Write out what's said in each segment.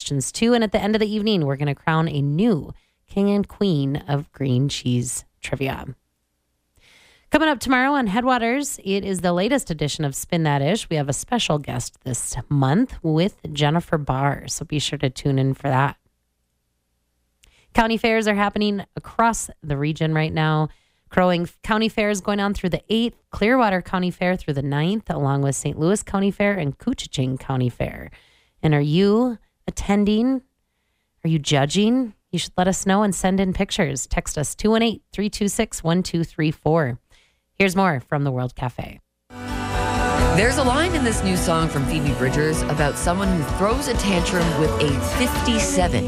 questions too. And at the end of the evening, we're going to crown a new king and queen of green cheese trivia. Coming up tomorrow on Headwaters, it is the latest edition of Spin That Ish. We have a special guest this month with Jennifer Barr, so be sure to tune in for that. County fairs are happening across the region right now. Crow Wing County Fair is going on through the 8th, Clearwater County Fair through the 9th, along with St. Louis County Fair and Couchiching County Fair. And are you attending? Are you judging? You should let us know and send in pictures. Text us 218-326-1234. Here's more from the World Cafe. There's a line in this new song from Phoebe Bridgers about someone who throws a tantrum with a 57.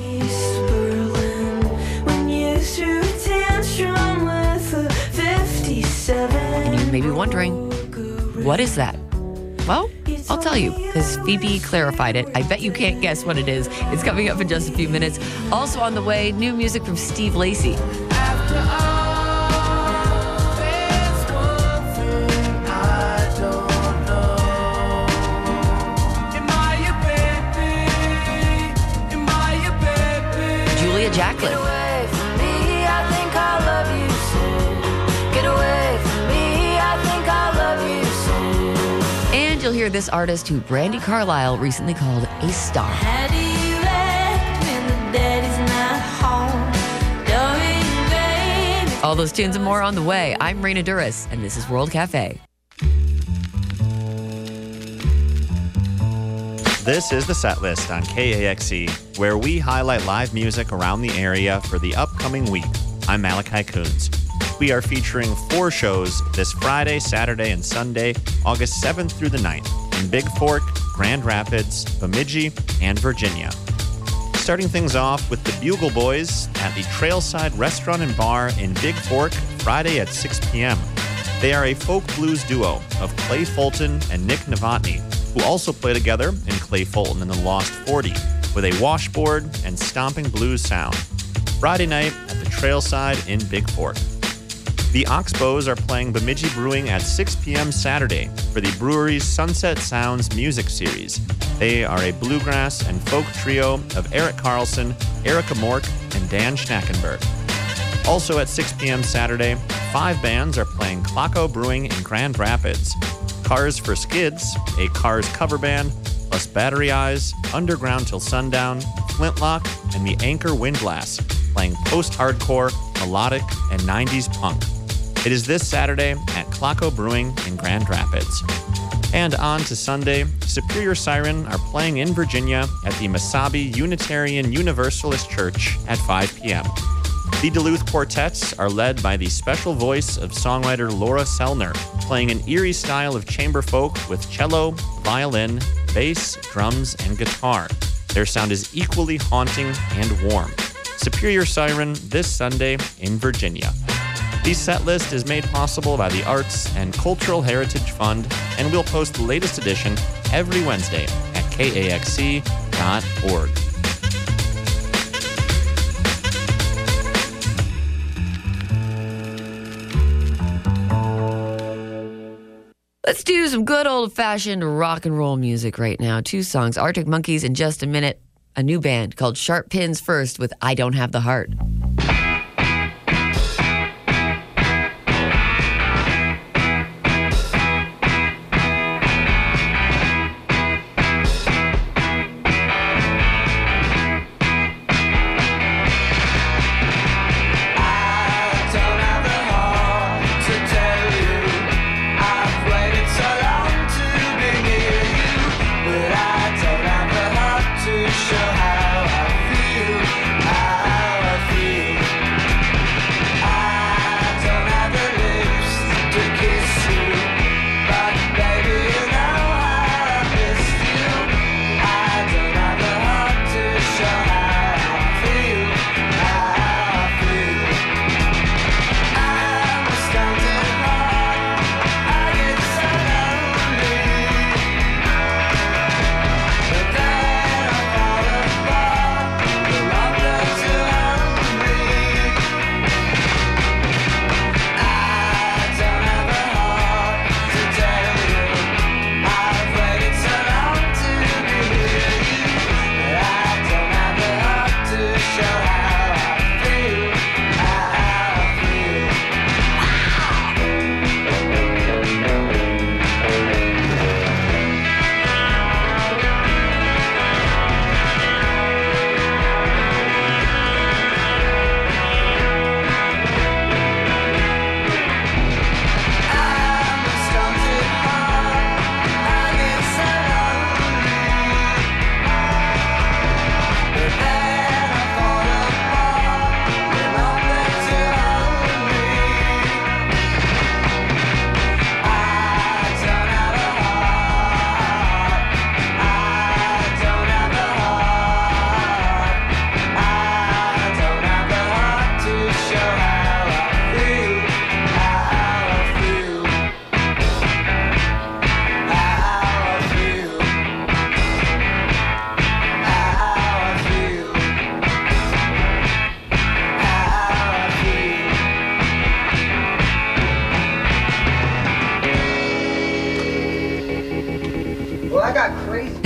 And you may be wondering, what is that? Well, I'll tell you, because Phoebe clarified it. I bet you can't guess what it is. It's coming up in just a few minutes. Also on the way, new music from Steve Lacy. Julia Jacklin. And you'll hear this artist who Brandi Carlile recently called a star. All those tunes and more on the way. I'm Raina Duras, and this is World Cafe. This is the set list on KAXE, where we highlight live music around the area for the upcoming week. I'm Malachi Coons. We are featuring 4 shows this Friday, Saturday, and Sunday, August 7th through the 9th, in Big Fork, Grand Rapids, Bemidji, and Virginia. Starting things off with the Bugle Boys at the Trailside Restaurant and Bar in Big Fork, Friday at 6 p.m. They are a folk blues duo of Clay Fulton and Nick Novotny, who also play together in Clay Fulton and the Lost 40, with a washboard and stomping blues sound. Friday night at the Trailside in Big Fork. The Oxbows are playing Bemidji Brewing at 6 p.m. Saturday for the brewery's Sunset Sounds music series. They are a bluegrass and folk trio of Eric Carlson, Erica Mork, and Dan Schnackenberg. Also at 6 p.m. Saturday, 5 bands are playing Clocko Brewing in Grand Rapids. Cars for Skids, a Cars cover band, plus Battery Eyes, Underground Till Sundown, Flintlock, and the Anchor Windlass, playing post-hardcore, melodic, and 90s punk. It is this Saturday at Clocko Brewing in Grand Rapids. And on to Sunday, Superior Siren are playing in Virginia at the Mesabi Unitarian Universalist Church at 5 p.m. The Duluth Quartets are led by the special voice of songwriter Laura Sellner, playing an eerie style of chamber folk with cello, violin, bass, drums, and guitar. Their sound is equally haunting and warm. Superior Siren this Sunday in Virginia. The set list is made possible by the Arts and Cultural Heritage Fund, and we'll post the latest edition every Wednesday at kaxe.org. Let's do some good old-fashioned rock and roll music right now. 2 songs, Arctic Monkeys in just a minute. A new band called Sharp Pins first with I Don't Have the Heart. Show how I feel.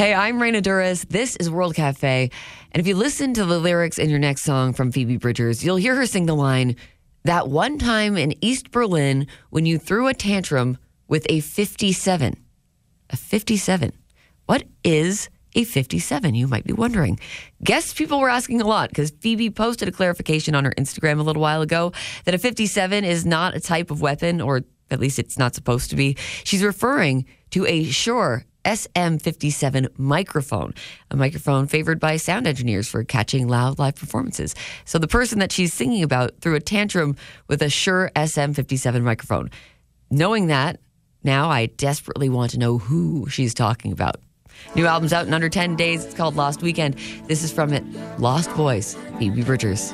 Hey, I'm Raina Duras. This is World Cafe. And if you listen to the lyrics in your next song from Phoebe Bridgers, you'll hear her sing the line, "That one time in East Berlin when you threw a tantrum with a 57. A 57. What is a 57? You might be wondering. Guess people were asking a lot because Phoebe posted a clarification on her Instagram a little while ago that a 57 is not a type of weapon, or at least it's not supposed to be. She's referring to a Shure SM57 microphone, a microphone favored by sound engineers for catching loud live performances. So the person that she's singing about threw a tantrum with a Shure SM57 microphone. Knowing that, now I desperately want to know who she's talking about. New album's out in under 10 days. It's called Lost Weekend. This is from it, Lost Boys, Phoebe Bridgers.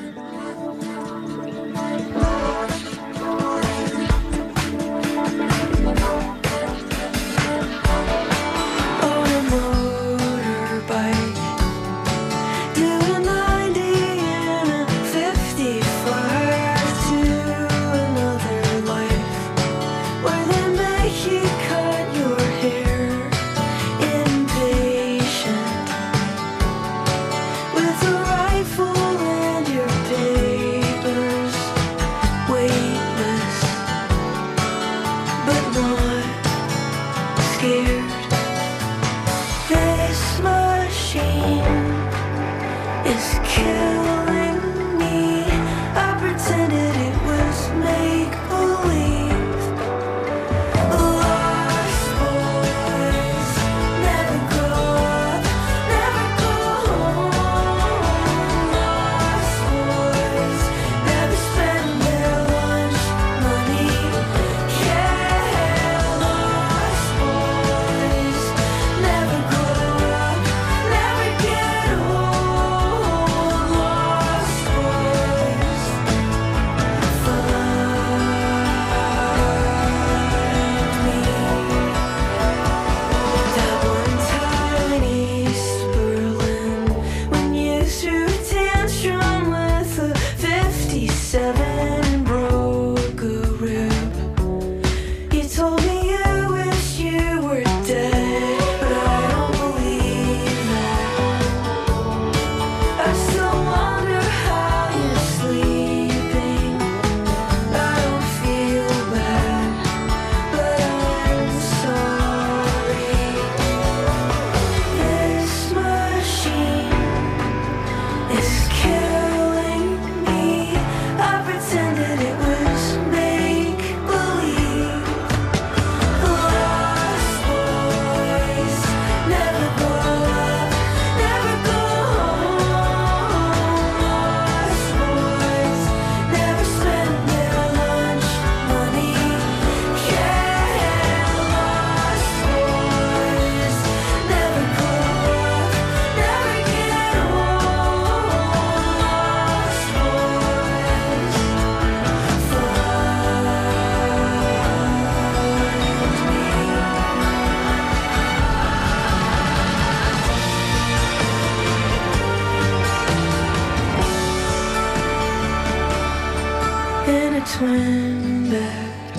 twin bed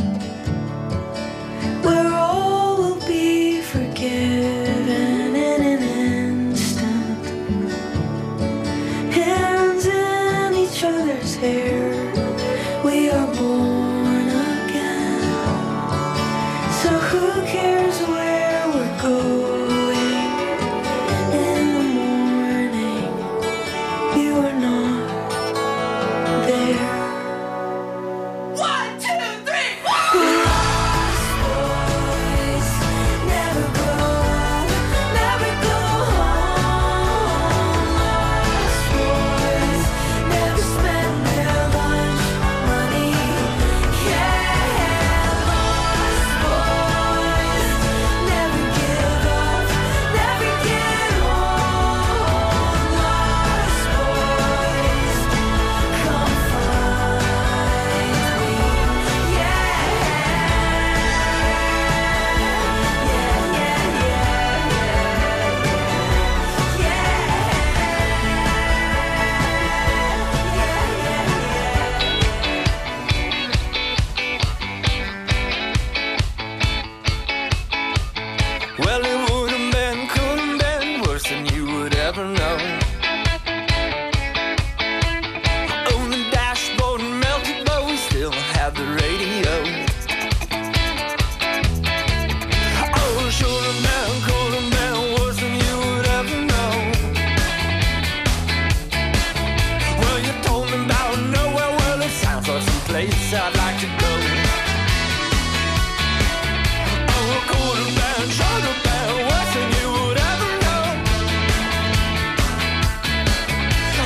where all will be forgiven in an instant. Hands in each other's hair, we are born again. So who cares where we're going in the morning? You are not there.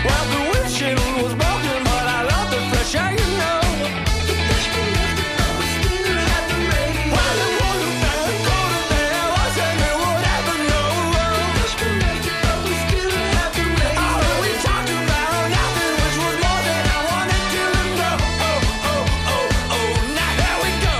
Well, the windshield was broken, but I love the fresh air, you know. The dashboard lifted, but we still had the radio. Well, it would have been colder than I was, and you would ever know. The dashboard lifted, but we still had the radio. Oh, we talked about nothing, which was more than I wanted to know. Oh, oh, oh, oh, now here we go.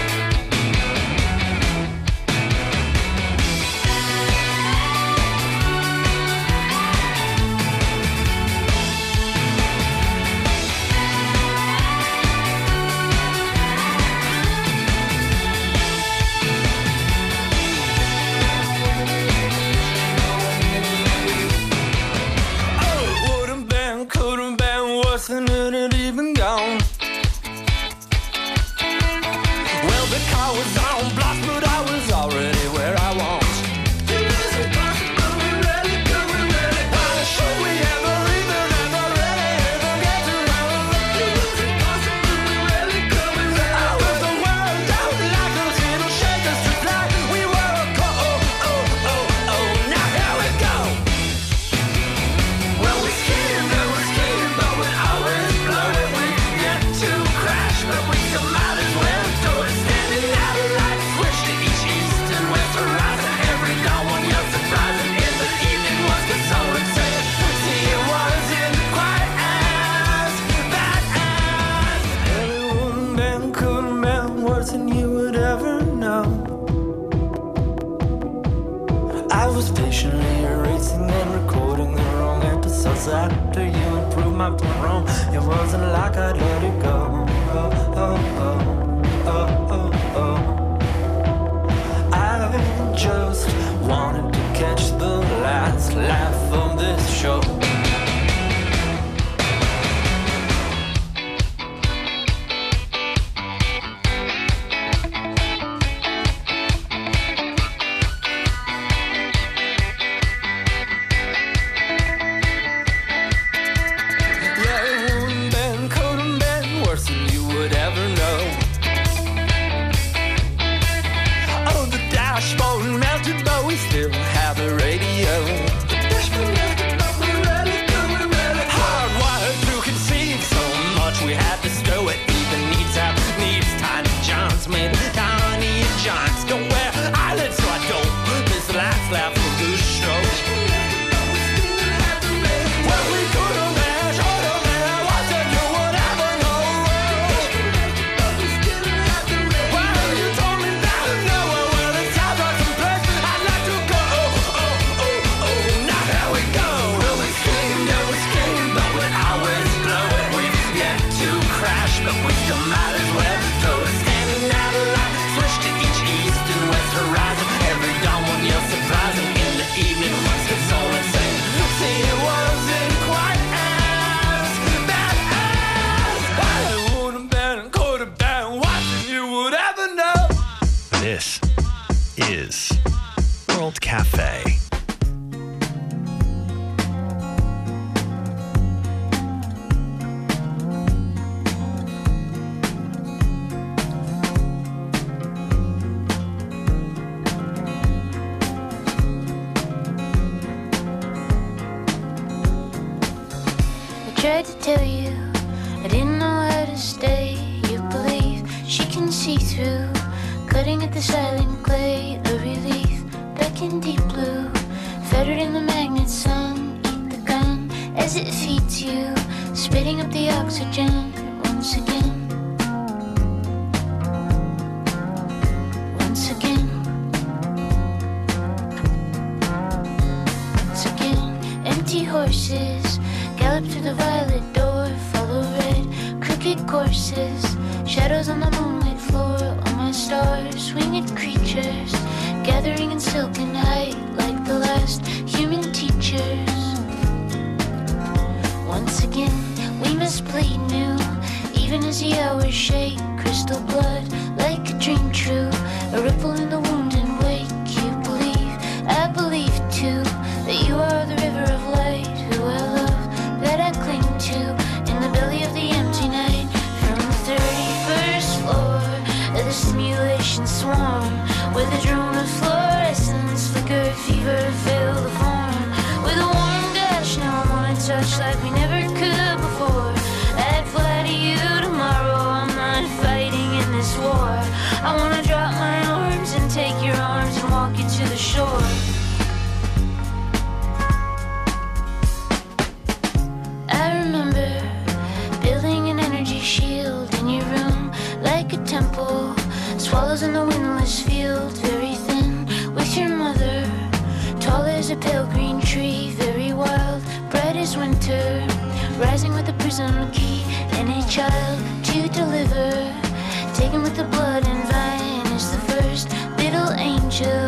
Oh, it would've been, could've been worse than it had even gone. Well, the car was on blast, but I was already where I want. It was impossible, we really couldn't really. Why should we ever even ever get to know? It was impossible, we really couldn't really. I was the world out like those little shakers to fly. We were a now here we go. Well, we skied, but we always blow it. We get to crash, but we still might as well do it. Standing out of light, switch to each east and west horizon. Every dawn when you're surprising in the evening was consoling. Saying, see, it wasn't quite as bad as. Well, it wouldn't been, couldn't been worse than you would ever know. I was patiently erasing and recording the wrong episodes after you had proved my point wrong. It wasn't like I'd let it go. Oh, oh, oh, oh, oh, oh. I just wanted to catch the last laugh of this show. Yeah, it wouldn't been, couldn't been worse than you would ever know. Oh, the dashboard melted, but we still have the radio. The dashboard melted, but we're ready, we're ready. Hardwired to conceive so much we had to stow it. Even needs tiny Johns made tiny giants. Don't wear eyelids so I don't miss the last laugh of the show. Well, we could have been, should have been, what did you would ever know? Well, you told me that I know where the sounds are some place I'd like to go. Oh, oh, oh, oh, now here we go. Well, we screamed, but we always blow it. We've yet to crash, but we still might as well do it. Standing out of light, switch to each east and west horizon. Every dawn when you're surprising in the evening once it's all insane. See, it wasn't quite as bad as it would have been, could have been, what you would ever know. This is World Cafe. I tried to tell you I didn't know how to stay. You believe she can see through, cutting at the silent clay. A relief back in deep blue, fettered in the magnet sun. Eat the gun as it feeds you, spitting up the oxygen once again. Once again. Once again. Empty horses gallop through the violet door, follow red, crooked courses, shadows on the moonlit floor. All my stars, winged creatures, gathering in silken height like the last human teachers. Once again, we must bleed new, even as the hours shake. Crystal blood, like a dream true, a ripple in the wound and wake. You believe, I believe too, that you are the river of light, who I love, that I cling to, in the belly of the empty night. From the 31st floor of the simulation swarm, where the drone of fluorescence flicker fever fill the form. With a warm dash, now I'm on its touch like we never could before. I'd fly to you tomorrow. I'm not fighting in this war. I wanna drop my arms and take your arms and walk you to the shore. I remember building an energy shield in your room like a temple. Swallows in the windless field, very thin with your mother. Tall as a pale green tree, very wild, bright as winter. Rising with a prism key and a child to deliver. Taken with the blood and vine is the first little angel.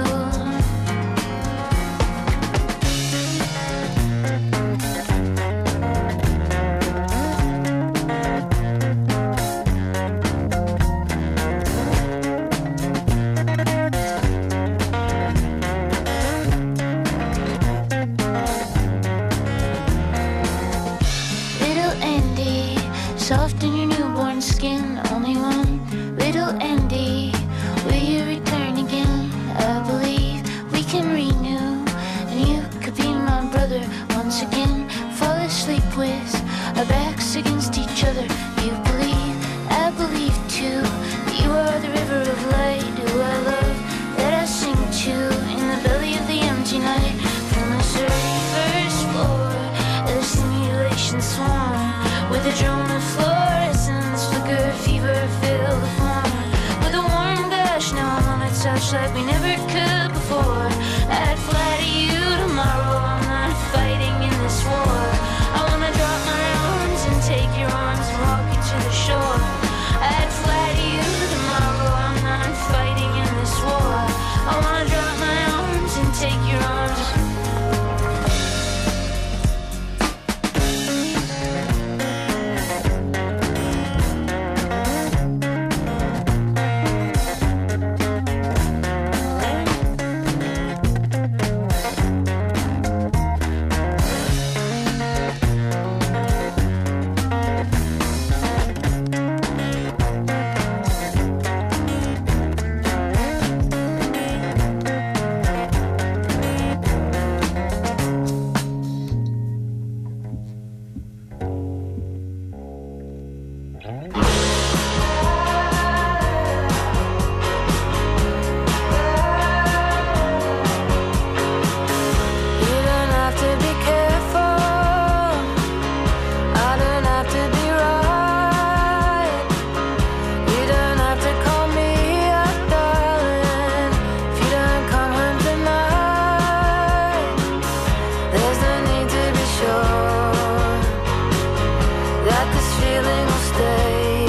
Soft in your newborn skin, only one little Andy. Will you return again? I believe we can renew, and you could be my brother once again. Fall asleep with our backs against each other. You believe, I believe too. You are the river of light, who I love, that I sing to in the belly of the empty night. From the 31st floor, a simulation swarm with a drone of fluorescence, flicker, fever, fill the form with a warm gush. Now I'm on a touch like we never could before. I'd fly to you tomorrow. I'm not fighting in this war. I wanna drop my arms and take your arms and walk you to the shore. I'd fly to you tomorrow. I'm not fighting in this war. I wanna drop my arms and take your arms. That this feeling will stay.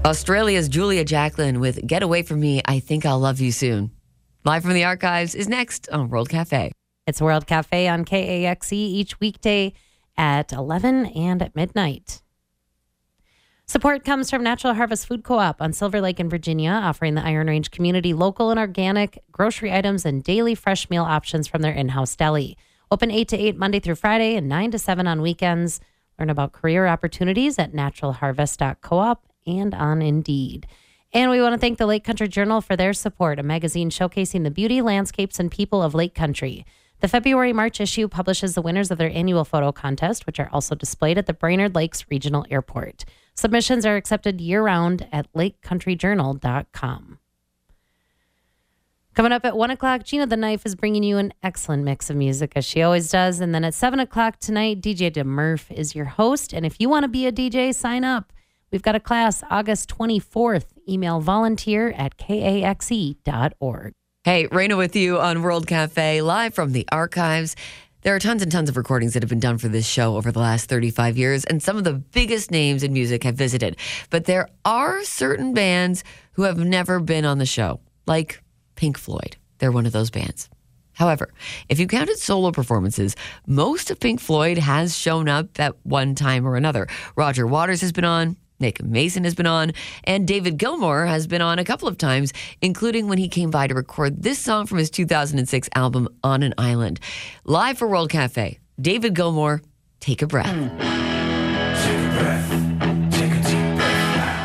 Australia's Julia Jacklin with Get Away From Me, I Think I'll Love You Soon. Live from the archives is next on World Cafe. It's World Cafe on KAXE each weekday at 11 and at midnight. Support comes from Natural Harvest Food Co-op on Silver Lake in Virginia, offering the Iron Range community local and organic grocery items and daily fresh meal options from their in-house deli. Open 8 to 8 Monday through Friday and 9 to 7 on weekends. Learn about career opportunities at naturalharvest.coop and on Indeed. And we want to thank the Lake Country Journal for their support, a magazine showcasing the beauty, landscapes, and people of Lake Country. The February-March issue publishes the winners of their annual photo contest, which are also displayed at the Brainerd Lakes Regional Airport. Submissions are accepted year-round at lakecountryjournal.com. Coming up at 1 o'clock, Gina the Knife is bringing you an excellent mix of music, as she always does. And then at 7 o'clock tonight, DJ DeMurph is your host. And if you want to be a DJ, sign up. We've got a class August 24th. Email volunteer@kaxe.org. Hey, Raina with you on World Cafe, live from the archives. There are tons and tons of recordings that have been done for this show over the last 35 years, and some of the biggest names in music have visited. But there are certain bands who have never been on the show, like Pink Floyd. They're one of those bands. However, if you counted solo performances, most of Pink Floyd has shown up at one time or another. Roger Waters has been on, Nick Mason has been on, and David Gilmour has been on a couple of times, including when he came by to record this song from his 2006 album, On an Island. Live for World Cafe, David Gilmour, Take a Breath. Take a breath. Take a deep breath now.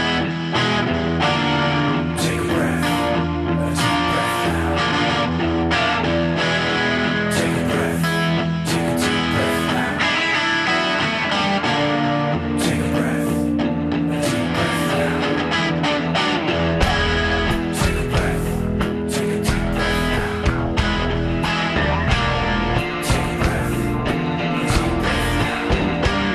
Take a breath. A deep breath now. Take a breath. Take a deep breath now. Take a breath. A deep breath now. Take a breath. Take a deep breath now. Take a breath. A deep breath now.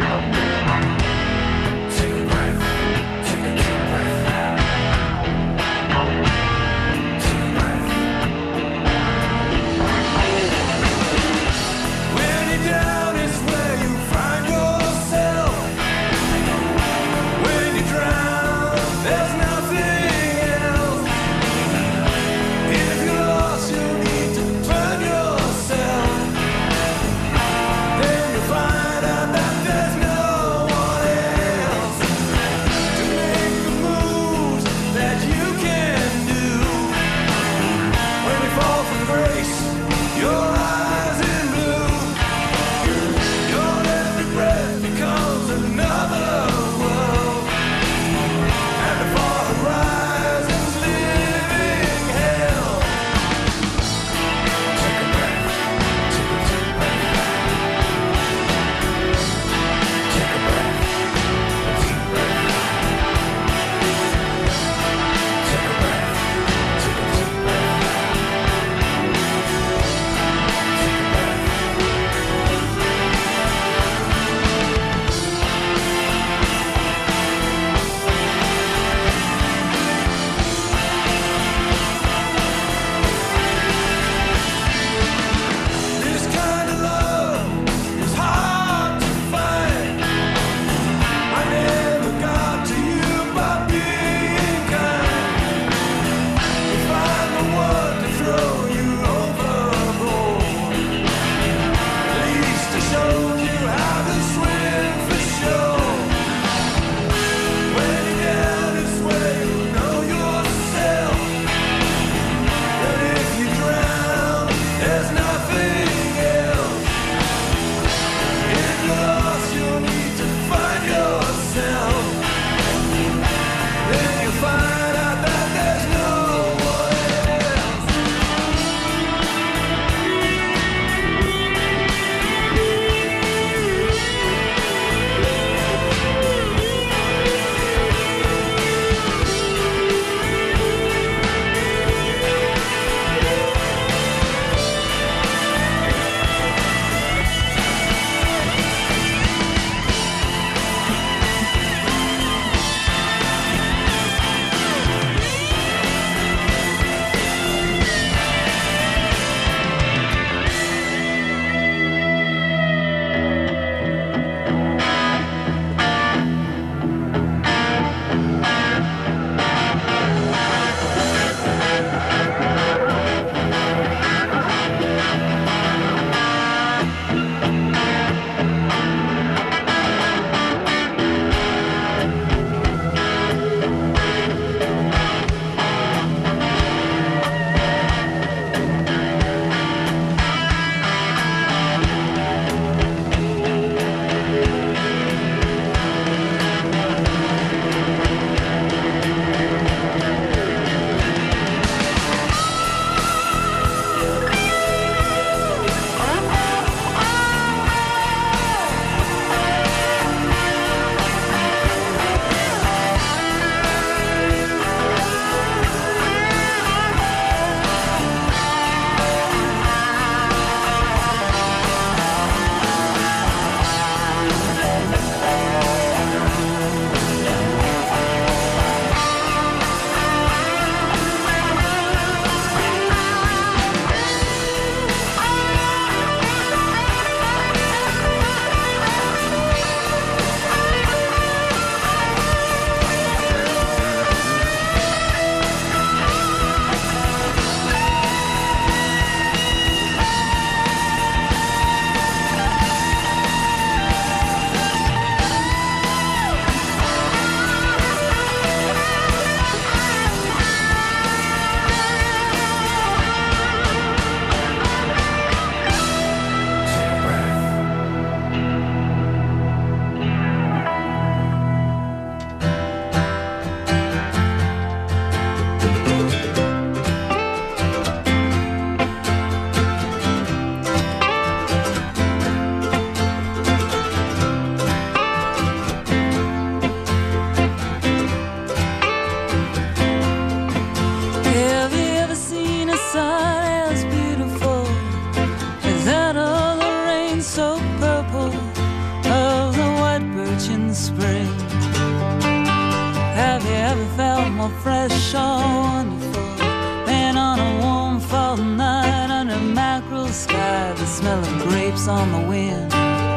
more fresh or wonderful than on a warm fall night under mackerel sky, the smell of grapes on the wind.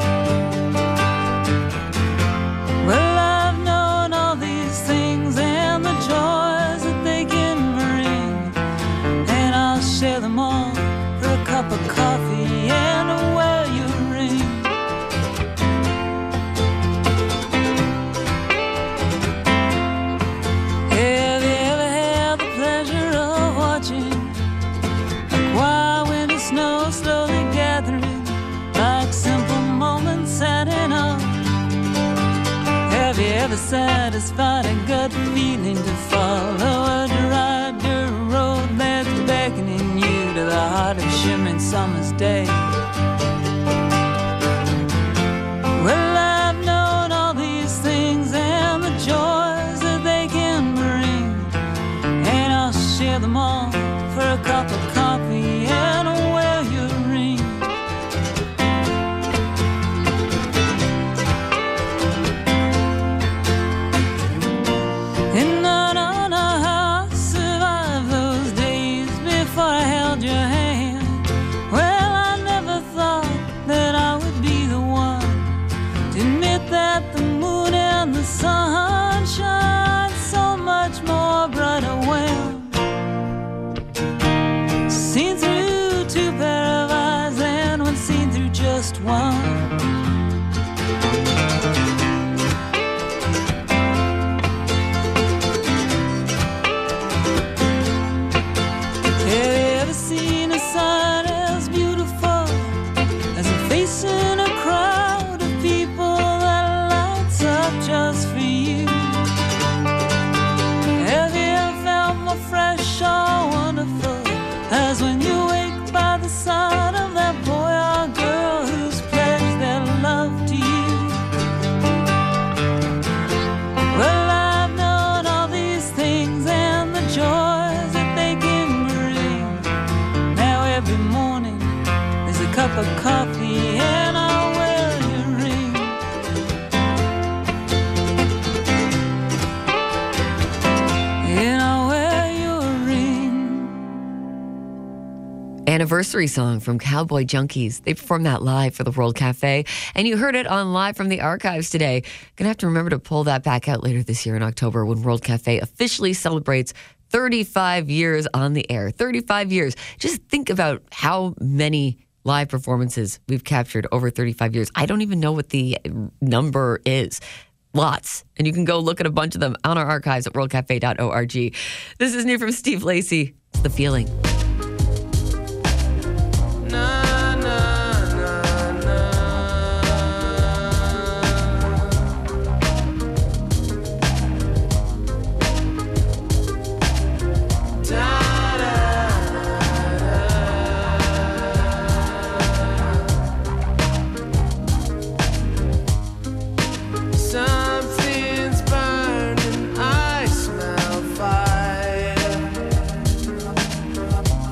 Well, I've known all these things and the joys that they can bring, and I'll share them all for a cup of coffee and a wear your ring. Have you ever had the pleasure of watching a quiet winter snow slowly gathering, like simple moments adding up? Have you ever satisfied a gut feeling to follow a dry dirt road that's beckoning you to the heart of shimmering summer's day? Well, I've known all these things and the joys that they can bring, and I'll share them all for a cup of coffee and a wear your ring. And I don't know how I survived those days before I held your hand. Well, I never thought that I would be the one to admit that the moon and the sun shine so much more brighter when seen through two pair of eyes than when seen through just one. Have you ever seen a sight as beautiful as a face in a crowd of people that lights up just for you? Have you ever felt more fresh or wonderful as when you wake by the side of that boy or girl who's pledged their love to you? Well, I've known all these things and the joys that they can bring. Now every morning there's a cup of coffee and I'll wear your ring. And I'll wear your ring. Anniversary song from Cowboy Junkies. They performed that live for the World Cafe, and you heard it on Live from the Archives today. Gonna have to remember to pull that back out later this year in October when World Cafe officially celebrates 35 years on the air. 35 years. Just think about how many live performances we've captured over 35 years. I don't even know what the number is. Lots. And you can go look at a bunch of them on our archives at worldcafe.org. This is new from Steve Lacy. It's The Feeling. Something's burning, I smell fire.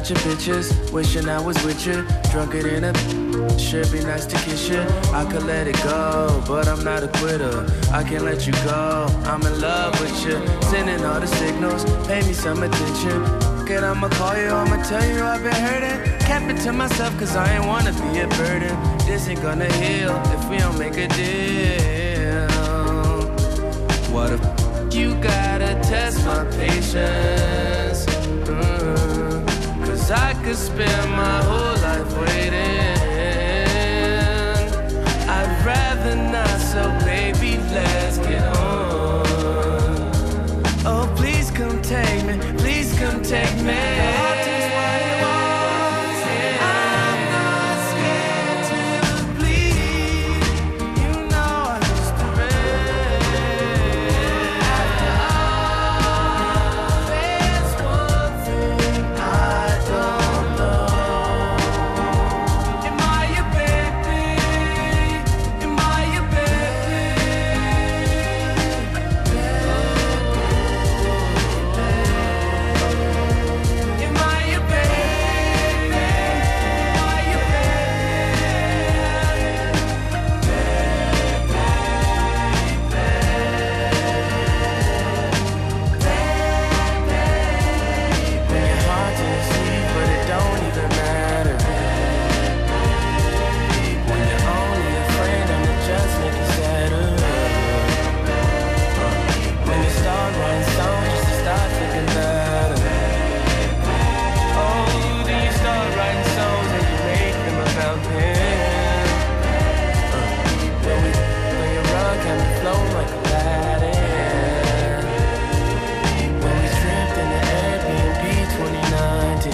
bunch of bitches, wishing I was with you. Drunker than a should be nice to kiss you. I could let it go, but I'm not a quitter. I can't let you go, I'm in love with you. Sending all the signals, pay me some attention. It, I'ma call you, I'ma tell you I've been hurting. Kept it to myself cause I ain't wanna be a burden. This ain't gonna heal if we don't make a deal. What if you gotta test my patience? Cause I could spend my whole life waiting. I'd rather not, so baby, let's get on. Oh, please come take me, please come take me. I'm not scared to bleed. You know I used to run. After all, there's one thing I don't know. Am I your baby? Am I your baby? Am I your baby? Am I your When your heart is asleep, but it don't even matter. When you're only a friend and it just make you sadder. When you start writing songs just to start thinking better. Oh, then you start writing songs and you make them about him. When you run, can you flow like Aladdin? When we tripped in the Airbnb 2019.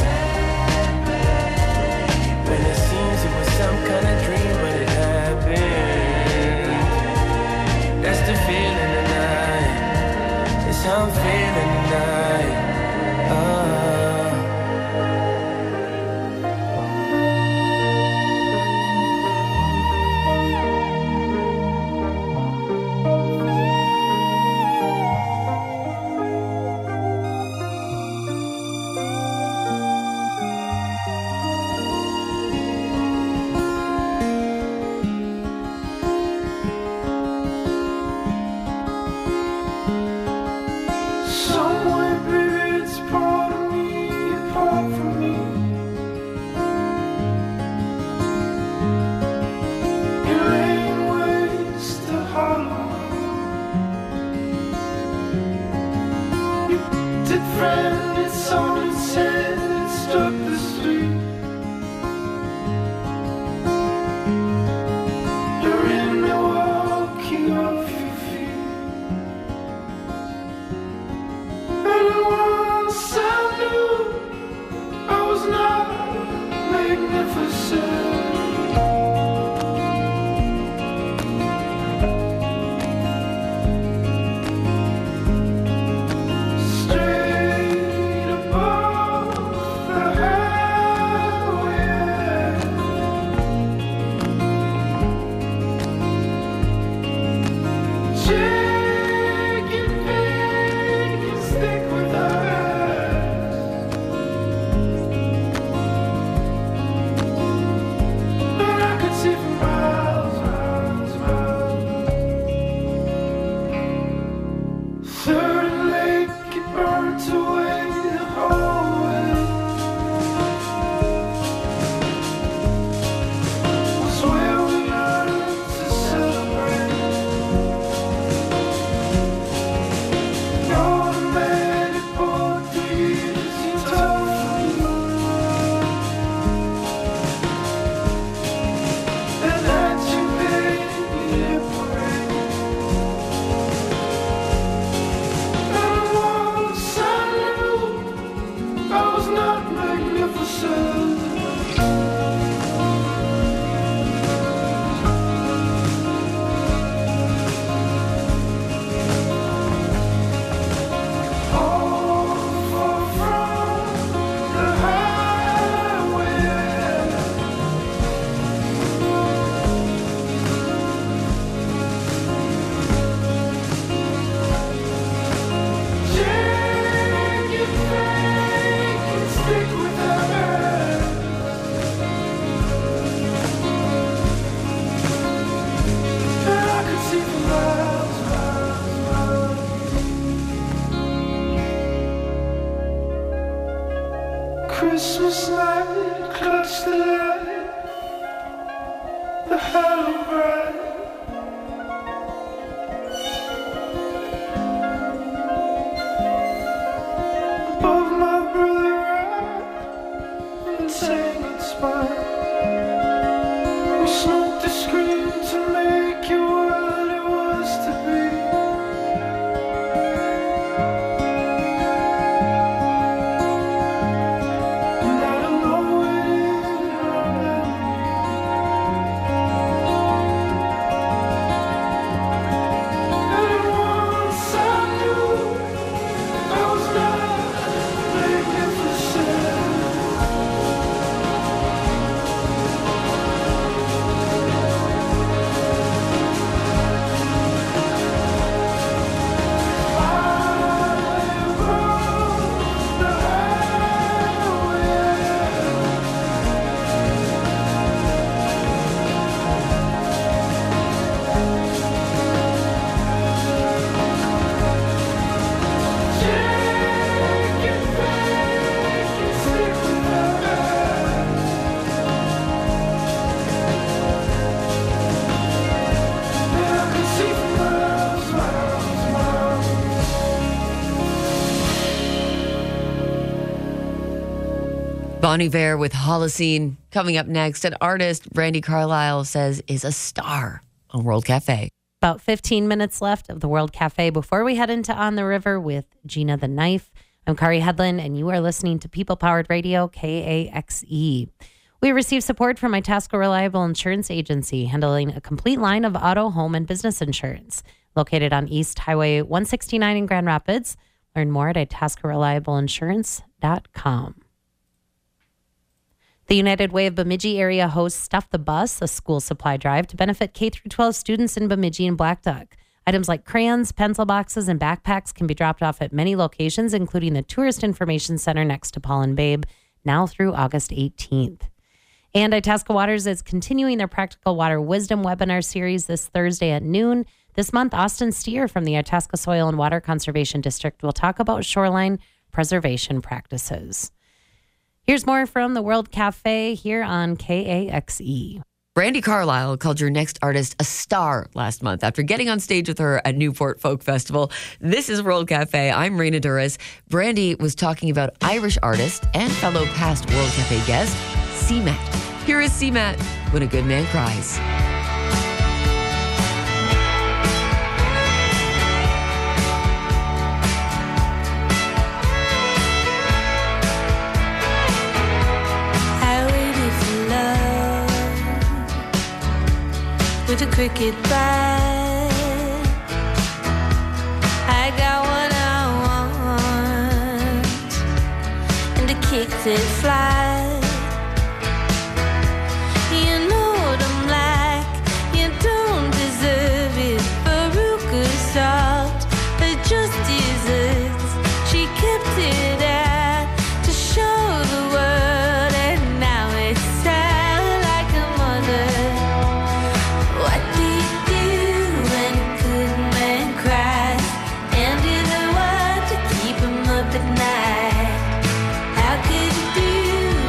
When it seems it was some kind of dream, but it happened. That's the feeling tonight. It's how I'm feeling tonight. Somewhere, baby, it's part of me, apart from me. It ain't ways to hollow. You did friend, it's on its head, it struck the street. You're in Milwaukee off your feet. And once I knew I was not magnificent. Straight above the highway. Chicken feet can stick with us. Christmas night, clutch the light, the hollow bright. Above my brother right, insane and spine. We smoked the screen to make you what it was to be. And I don't know it in my memory. And once I knew I was not magnificent. Bon Iver with Holocene coming up next. An artist, Brandi Carlile, says is a star on World Cafe. About 15 minutes left of the World Cafe before we head into On the River with Gina the Knife. I'm Kari Hedlund, and you are listening to People Powered Radio, KAXE. We receive support from Itasca Reliable Insurance Agency, handling a complete line of auto, home, and business insurance. Located on East Highway 169 in Grand Rapids. Learn more at itascareliableinsurance.com. The United Way of Bemidji area hosts Stuff the Bus, a school supply drive to benefit K-12 students in Bemidji and Black Duck. Items like crayons, pencil boxes, and backpacks can be dropped off at many locations, including the Tourist Information Center next to Paul and Babe, now through August 18th. And Itasca Waters is continuing their Practical Water Wisdom webinar series this Thursday at noon. This month, Austin Steer from the Itasca Soil and Water Conservation District will talk about shoreline preservation practices. Here's more from the World Cafe here on KAXE. Brandi Carlile called your next artist a star last month after getting on stage with her at Newport Folk Festival. This is World Cafe. I'm Raina Duras. Brandi was talking about Irish artist and fellow past World Cafe guest, CMAT. Here is CMAT, When a Good Man Cries. With a cricket bat, I got what I want, and a kick that fly. You know what I'm like, you don't deserve it. Veruca salt, it just deserts. She kept it out to show the world, and now it's sad like a mother. What do you do when a good man cries? And do the what to keep him up at night? How could you do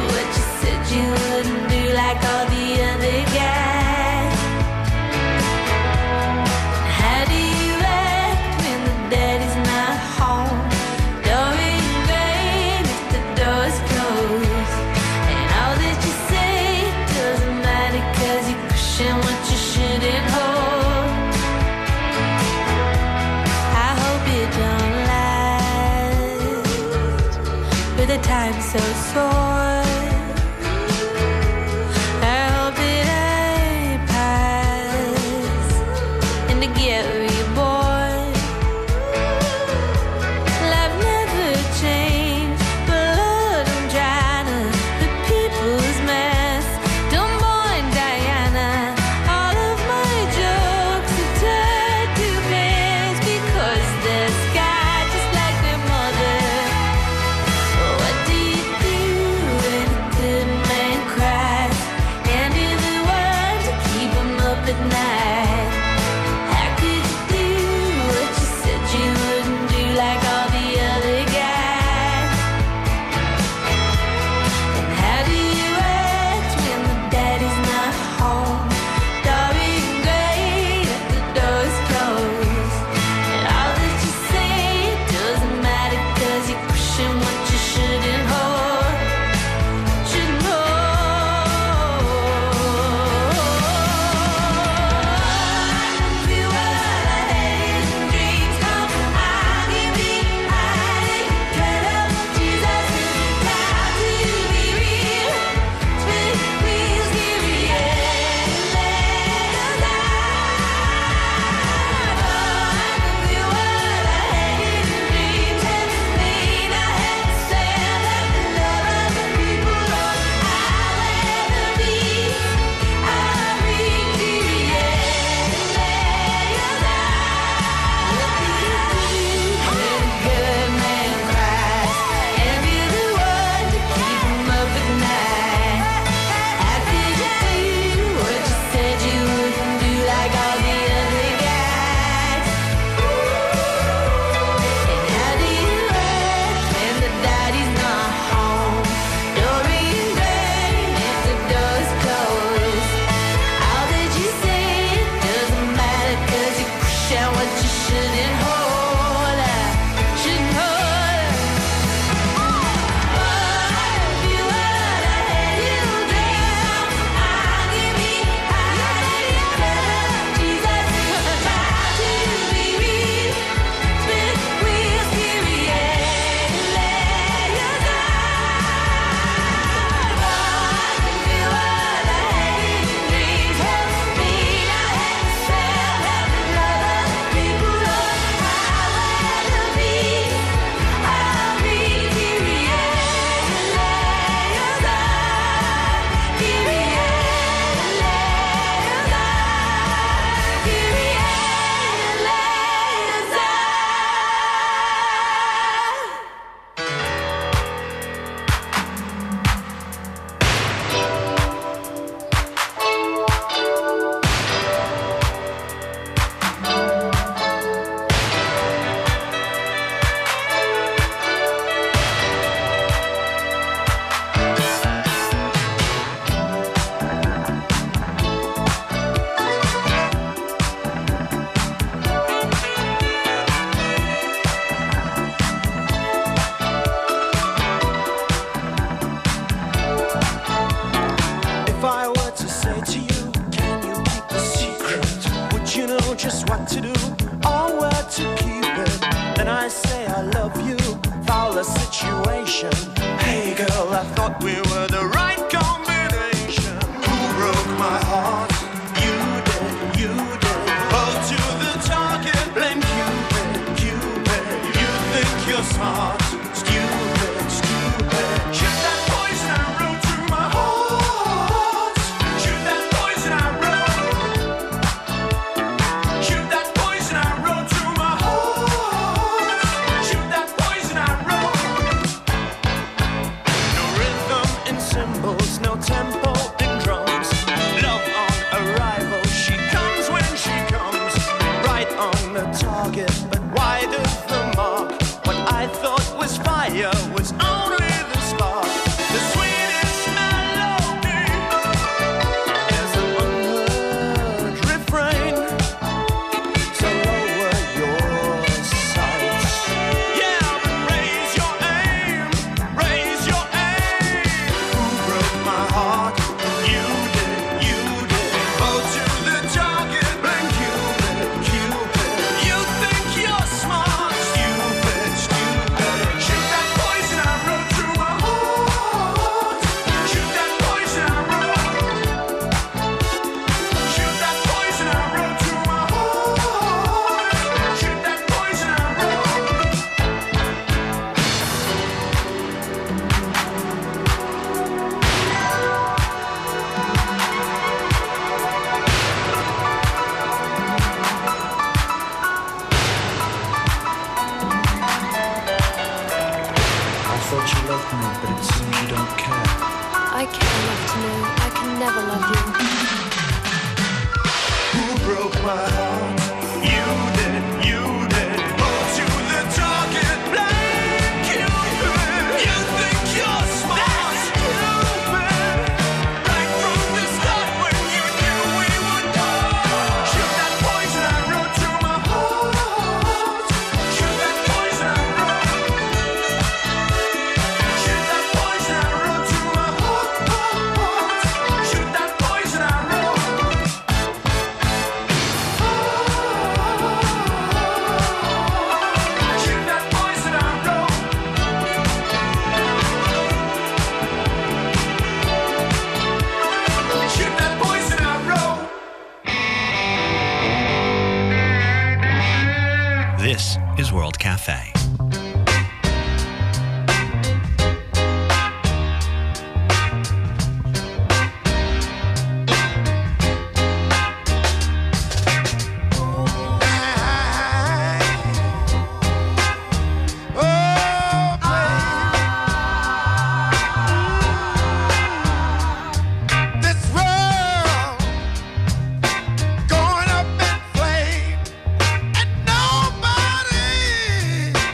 situation. Hey girl, I thought we were the right combination. Who broke my heart? You did, you did. Hold to the target, blame Cupid, Cupid. You think you're smart, stupid, stupid. Shoot that poison arrow through my heart. Shoot that poison arrow. Shoot that poison arrow through my heart. Shoot that poison arrow. No rhythm in cymbals, no tempo in drums. Love on arrival, she comes when she comes. Right on the target, but wide of the mark. What I thought was fire was only the spark. The sweetest melody. There's an unheard refrain. So lower your sights. Yeah, but raise your aim. Raise your aim. Who broke my heart? You did, you did. Oh, to the target, blame Cupid, Cupid. You think you're smart, stupid, stupid. Shoot that poison arrow through my heart. Shoot that poison arrow. Shoot that poison arrow through my heart. Shoot that poison arrow. I thought you loved me, but it seems you don't care. I care enough to know I can never love you. Who broke my heart? You did, you did. Oh, to the target, blame Cupid. You think you're smart, stupid. Right from the start when you knew we would go. Shoot that poison arrow through my heart. Shoot that poison arrow. Shoot that poison arrow through my heart. Shoot that poison arrow. Shoot that poison arrow. Shoot that poison arrow. This is World Cafe. This world going up in flames, and nobody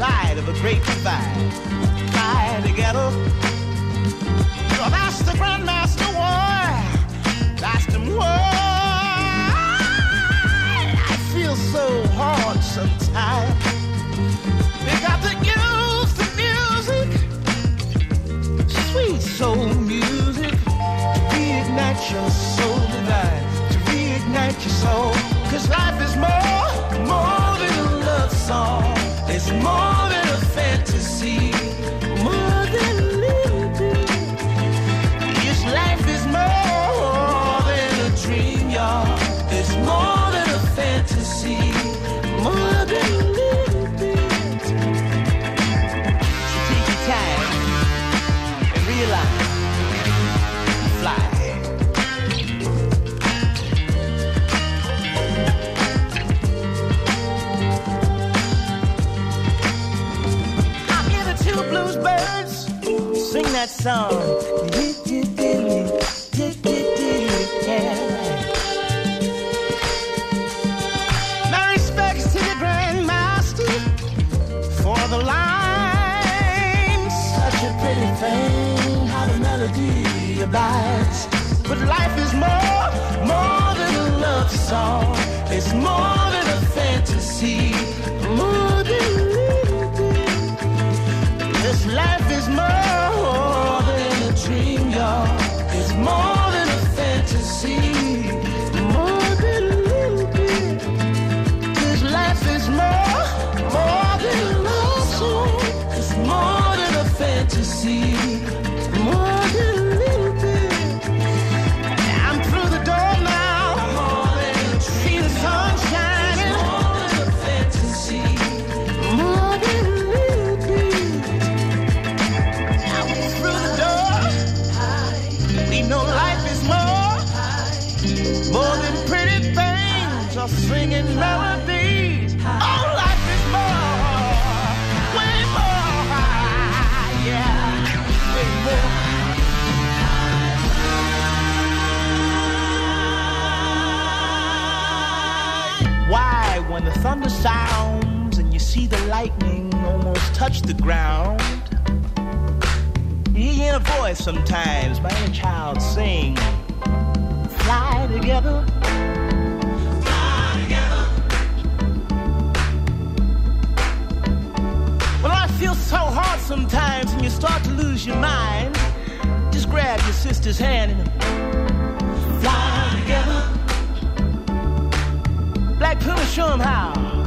side of a great divide. Fly together. Oh, that's the Grandmaster War. That's the war. I feel so hard sometimes. They got to use the music, sweet soul music, to reignite your soul divine, to reignite your soul. 'Cause life is more than a love song. It's more than a fantasy, more than a little bit. Yes, life is more than a dream, y'all. It's more than a fantasy, more than a little bit. So take your time and realize, fly. Two blues birds sing that song. Yeah. My respects to the Grandmaster for the line. Such a pretty thing, how the melody abides. But life is more than a love song. It's more than a fantasy, more than a little bit. This life is more than a dream, y'all. It's more than a fantasy, more than a little bit. This life is more than a love song. It's more than a fantasy, more than a little bit. I'm through the door now. See the sun shining. More than a fantasy, more than a little bit. We know life is more than pretty things or singing melodies. Oh, life is way more, yeah, way more. Why, when the thunder sounds and you see the lightning almost touch the ground, you hear a voice sometimes by any child sing, fly together. Fly together. Well, I feel so hard sometimes and you start to lose your mind. Just grab your sister's hand and fly together. Black Puma, show 'em how.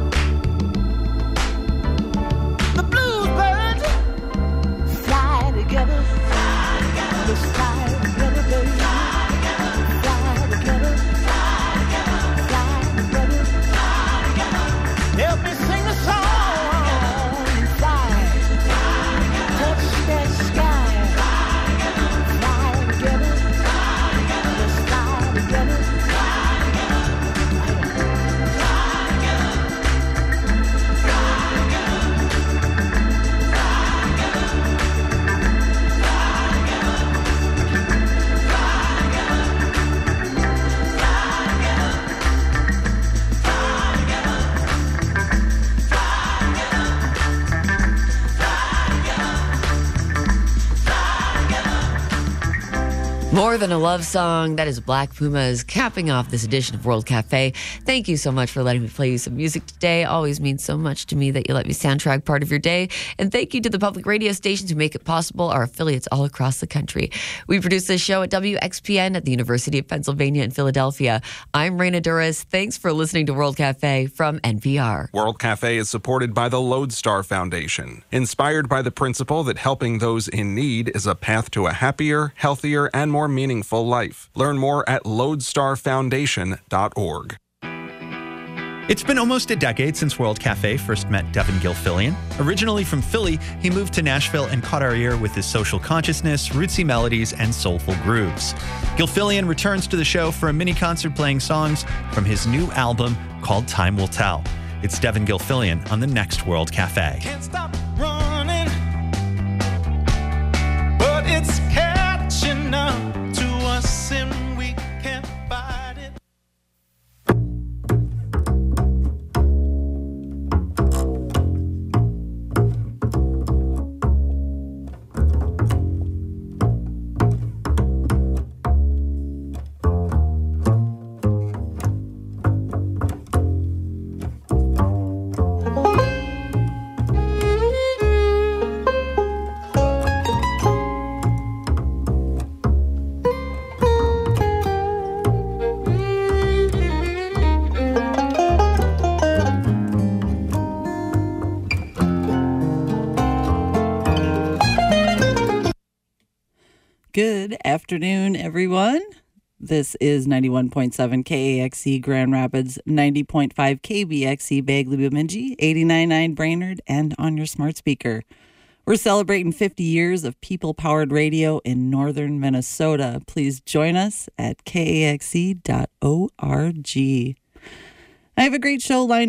The bluebirds fly together. Let's fly together, baby. Fly together. Fly together. Fly together. Fly together. Fly together. Help me sing a song. Fly. Touch that sky. Fly together. Fly together. Let's fly together. More Than a Love Song. That is Black Pumas capping off this edition of World Cafe. Thank you so much for letting me play you some music today. Always means so much to me that you let me soundtrack part of your day. And thank you to the public radio stations who make it possible, our affiliates all across the country. We produce this show at WXPN at the University of Pennsylvania in Philadelphia. I'm Raina Duras. Thanks for listening to World Cafe from NPR. World Cafe is supported by the Lodestar Foundation, inspired by the principle that helping those in need is a path to a happier, healthier, and more meaningful life. Learn more at lodestarfoundation.org. It's been almost a decade since World Cafe first met Devin Gilfillian. Originally from Philly, he moved to Nashville and caught our ear with his social consciousness, rootsy melodies, and soulful grooves. Gilfillian returns to the show for a mini concert playing songs from his new album called Time Will Tell. It's Devin Gilfillian on the next World Cafe. Can't stop running, but it's catching up to us and we can't fight it. Good afternoon, everyone. This is 91.7 KAXE Grand Rapids, 90.5 KBXE Bagley Bemidji, 89.9 Brainerd, and on your smart speaker. We're celebrating 50 years of people-powered radio in northern Minnesota. Please join us at kaxe.org. I have a great show lined